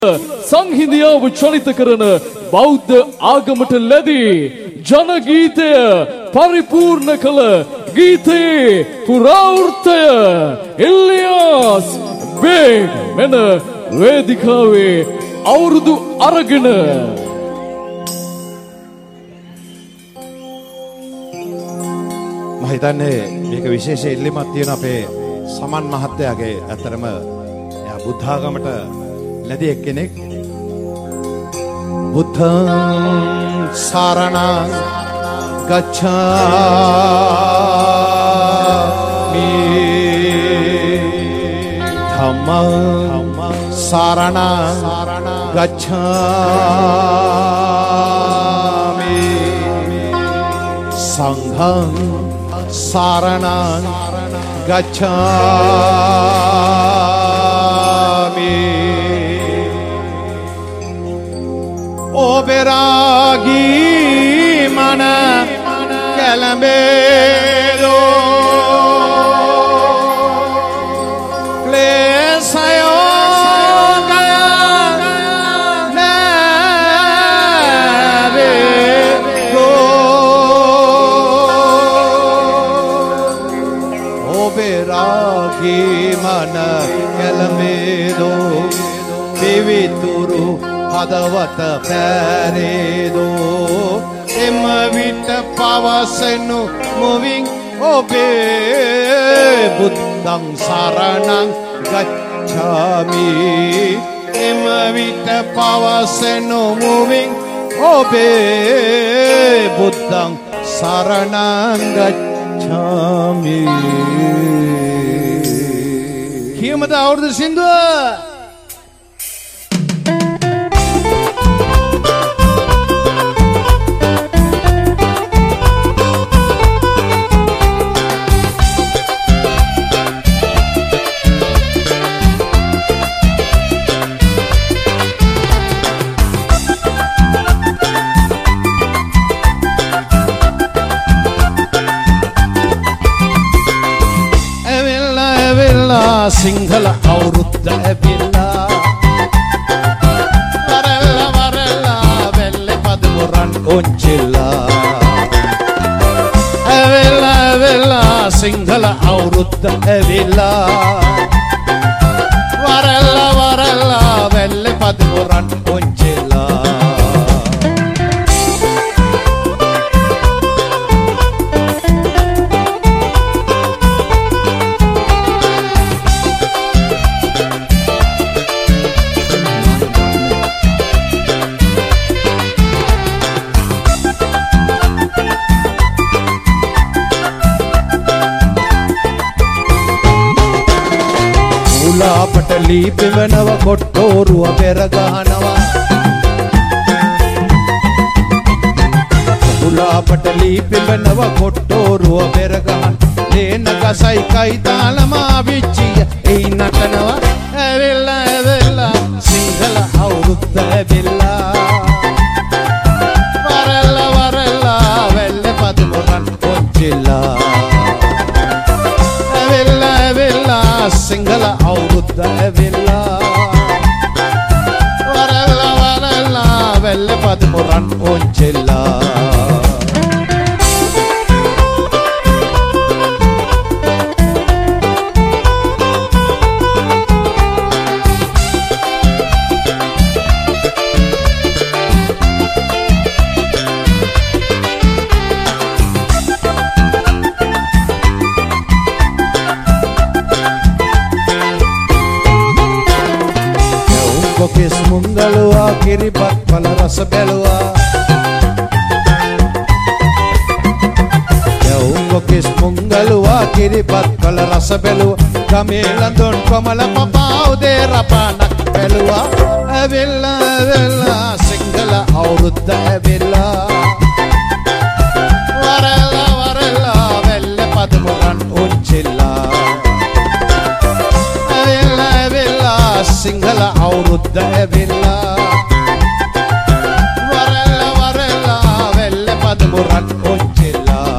සංහිඳියාව චලිත කරන බෞද්ධ ආගමට ලැබී ජන ගීතය පරිපූර්ණ කළ ගීතයේ පුරාවෘත්තය එලියාස් බේග් මෙන වේදිකාවේ අවුරුදු අරගෙන මම හිතන්නේ මේක විශේෂ ඉල්ලීමක් තියෙන අපේ සමන් මහත්තයාගේ. ඇත්තරම එයා බුද්ධ ආගමට ලැබි එක්කෙනෙක්. බුද්ධං සරණං ගච්ඡාමි ධම්මං සරණං ගච්ඡාමි සංඝං සරණං ගච්ඡාමි ඔබරාගී මන කැළඹේදෝ ක්ලේශයෝගය නැවේදෝ ඔබරාගී මන කැළඹේදෝ පිවිතුරු හදවත පැරේදෝ එම විට පවසනු මුවින් ඔබේ බුද්ධං සරණං ගච්ඡාමි එම විට පවසනු මුවින් ඔබේ බුද්ධං සරණං ගච්ඡාමි. කියමුද අවුරුදු සින්දුව? සිංහල අවුරුද්ද ඇවිල්ලා වරල්ලා වරල්ලා වෙල්ලේ පදමුරන් ඔංචිලා ඇවිල්ලා ඇවිල්ලා සිංහල අවුරුද්ද ඇවිල්ලා වරල්ලා වරල්ලා වෙල්ලේ පදමුරන් ඔංචිලා පටලී පිවනව කොට්ටෝරුව පෙර ගහනවා උලා පටලී පිවනව කොට්ටෝරුව පෙර ගහන ලේන ගසයි කයි තාලමා විච්චිය එයි නටනවා ඇවිල්ලා ඇවිල්ලා සිංහල අවුරුද්ද ඇවිල්ලා වරල්ලා වරල්ලා වෙල්ලේ පදමුරන් පොච්චිලා ඇවිල්ලා ඇවිල්ලා සිංහල අවුරුද්ද ඇවිල්ලා වරල්ලා වරල්ලා වෙල්ලේ පදමුරන් ඔංචිලා කොකෙස් මුංගලුවා කිරිපත් පල රස බැලුවා යවුන් කොකෙස් මුංගලුවා කිරිපත් පල රස බැලුවා ගමේ ලඳුන් කොමල පපා උදේ රපානක් බැලුවා ඇවිල්ලා ඇවිල්ලා සිංහල අවුරුද්ද ඇවිල්ලා වරල්ලා වරල්ලා වෙල්ලේ පදමුරන් ඔංචිලා ඇවිල්ලා ඇවිල්ලා සිංහල අවුරුද්ද ඇවිල්ලා වරල්ලා වරල්ලා වෙල්ලේ පදමුරන් ඔංචිලා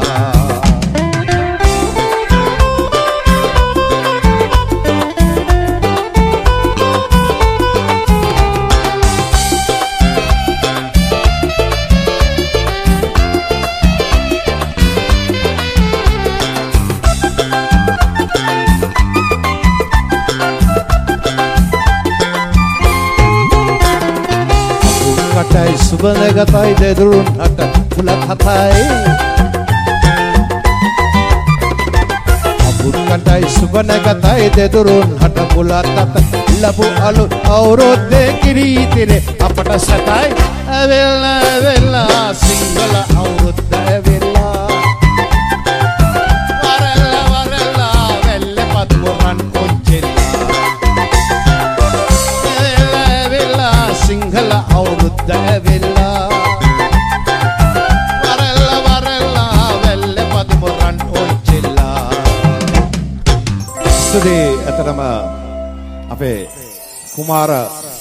කටයි සුබනගතයි දෙදුරුන් හට පුලත් හතයි අබුත් කටයි සුබනගතයි දෙදුරුන් හට පුලත් හත ලැබු අලුත් අවුරුද්දේ කිරීතිරේ අපට සතයි ඇවිල්ලා සිංහල අවුරුද්ද ඇවිල්ලා වරල්ලා වෙල්ල පත්මුරන් ඔච්චෙල්ලා සිංහල අවුරුද්ද ඇවිල්ලා වරල්ලා වෙල්ල පත්මුරන් ඔච්චෙල්ලා ස්තුතියි අතරම අපේ කුමාර